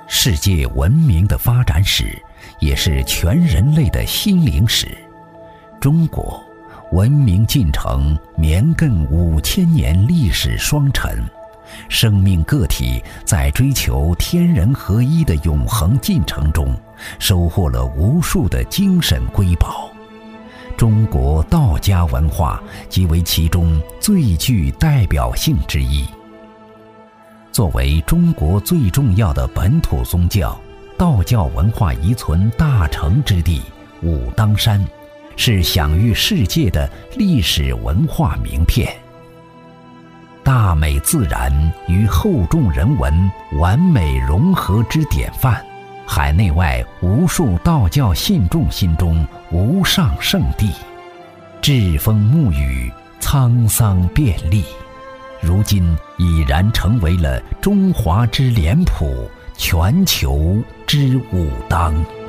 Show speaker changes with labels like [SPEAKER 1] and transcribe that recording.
[SPEAKER 1] 世界文明的发展史，也是全人类的心灵史。中国文明进程绵亘5000年历史双沉，生命个体在追求天人合一的永恒进程中，收获了无数的精神瑰宝。中国道家文化即为其中最具代表性之一。作为中国最重要的本土宗教，道教文化遗存大成之地武当山，是享誉世界的历史文化名片。大美自然与厚重人文完美融合之典范，海内外无数道教信众心中无上圣地。栉风沐雨，沧桑遍历，如今已然成为了中华之脸谱，全球之武当。